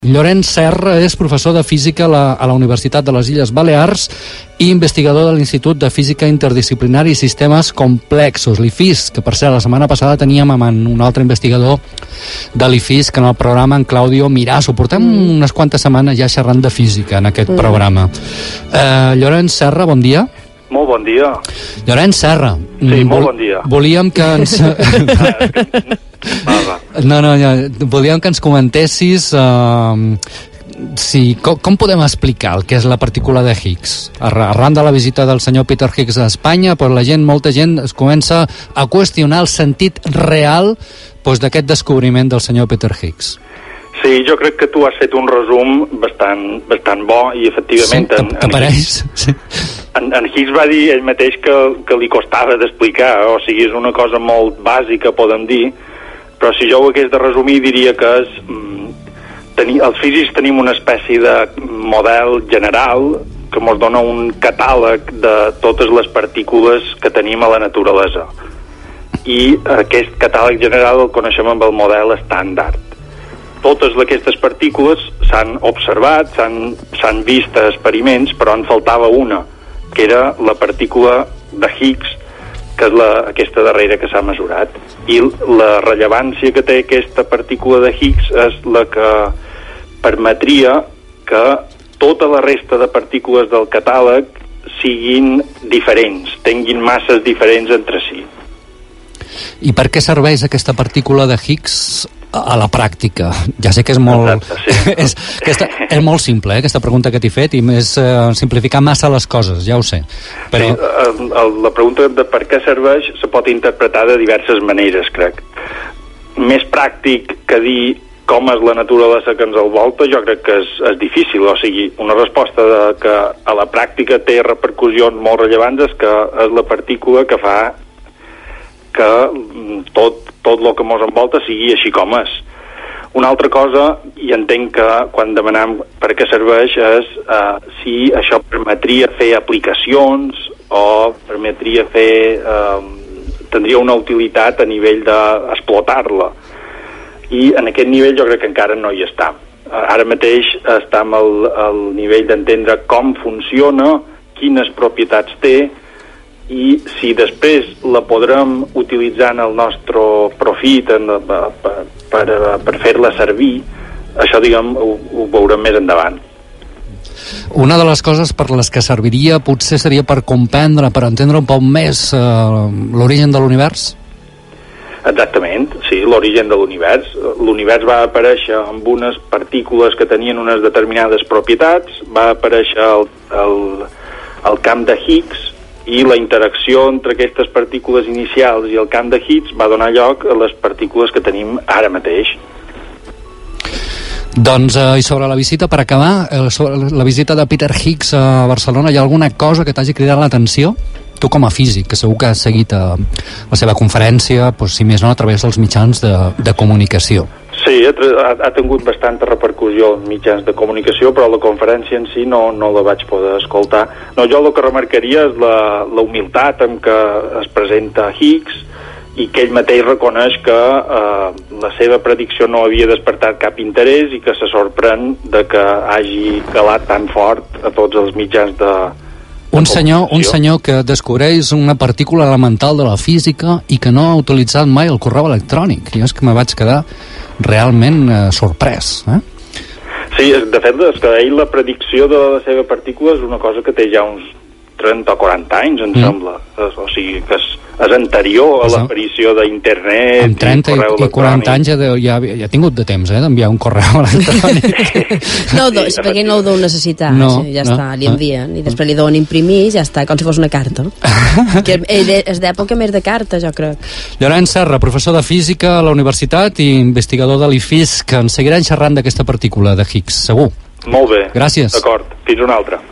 Llorenç Serra és professor de física a la Universitat de les Illes Balears i investigador de l'Institut de Física Interdisciplinari i Sistemes Complexos, l'IFIS, que per cert la setmana passada teníem amb un altre investigador de l'IFIS, que en el programa, en Claudio Mirasso. Portem unes quantes setmanes ja xerrant de física en aquest programa. Llorenç Serra, bon dia. Molt bon dia. Llorenç Serra. Sí, molt bon dia. Volíem que ens... volíem que ens comentessis com podem explicar el que és la partícula de Higgs. Arran de la visita del senyor Peter Higgs a Espanya, molta gent es comença a qüestionar el sentit real d'aquest descobriment del senyor Peter Higgs. Sí, jo crec que tu has fet un resum bastant bo i efectivament... Sí, t'apareix? Sí. En Higgs va dir ell mateix que li costava d'explicar, o sigui, és una cosa molt bàsica, podem dir, però si jo ho hagués de resumir diria que és... els físics tenim una espècie de model general que ens dona un catàleg de totes les partícules que tenim a la naturalesa. I aquest catàleg general el coneixem amb el model estàndard. Totes aquestes partícules s'han observat, s'han vist a experiments, però en faltava una, que era la partícula de Higgs, que és aquesta darrera que s'ha mesurat. I la rellevància que té aquesta partícula de Higgs és la que permetria que tota la resta de partícules del catàleg siguin diferents, tinguin masses diferents entre si. I per què serveix aquesta partícula de Higgs a la pràctica? Ja sé que és molt... Exacte, sí. és molt simple, aquesta pregunta que t'he fet, i més simplificar massa les coses, ja ho sé. Però... Sí, la pregunta de per què serveix se pot interpretar de diverses maneres, crec. Més pràctic que dir com és la naturalesa que ens envolta, jo crec que és difícil. O sigui, una resposta que a la pràctica té repercussions molt rellevants és que és la partícula que fa que tot el que ens envolta sigui així com és. Una altra cosa, i entenc que quan demanem per què serveix, és si això permetria fer aplicacions o permetria tindria una utilitat a nivell d'explotar-la. I en aquest nivell jo crec que encara no hi està. Ara mateix estem al nivell d'entendre com funciona, quines propietats té, i si després la podrem utilitzar en el nostre profit per fer-la servir, això, diguem, ho veurem més endavant. Una de les coses per les que serviria potser seria per comprendre, per entendre un poc més l'origen de l'univers? Exactament, sí, l'origen de l'univers. L'univers va aparèixer amb unes partícules que tenien unes determinades propietats, va aparèixer el camp de Higgs, i la interacció entre aquestes partícules inicials i el camp de Higgs va donar lloc a les partícules que tenim ara mateix. Doncs, i sobre la visita, per acabar, sobre la visita de Peter Higgs a Barcelona, hi ha alguna cosa que t'hagi cridat l'atenció? Tu com a físic, que segur que has seguit la seva conferència, si més no, a través dels mitjans de comunicació. Sí, ha tingut bastanta repercussió en mitjans de comunicació, però la conferència en si no la vaig poder escoltar. No, jo el que remarcaria és la humilitat amb què es presenta Higgs i que ell mateix reconeix que la seva predicció no havia despertat cap interès i que se sorprèn de que hagi calat tan fort a tots els mitjans de un senyor que descobreix una partícula elemental de la física i que no ha utilitzat mai el correu electrònic. Jo és que me vaig quedar realment sorprès. Sí, de fet, és que ell la predicció de la seva partícula és una cosa que té ja uns 30 o 40 anys, em sembla. O sigui, que és anterior a l'aparició d'internet. Amb 30 i 40 anys ja ha tingut de temps d'enviar un correu electrònic. No, perquè no ho deu necessitar. Ja està, li envien i després li deuen imprimir i ja està, com si fos una carta. Que és d'època més de carta, jo crec. Llorenç Serra, professor de física a la universitat i investigador de l'IFIS, que ens seguiran xerrant d'aquesta partícula de Higgs, segur. Molt bé. Gràcies. D'acord, fins una altra.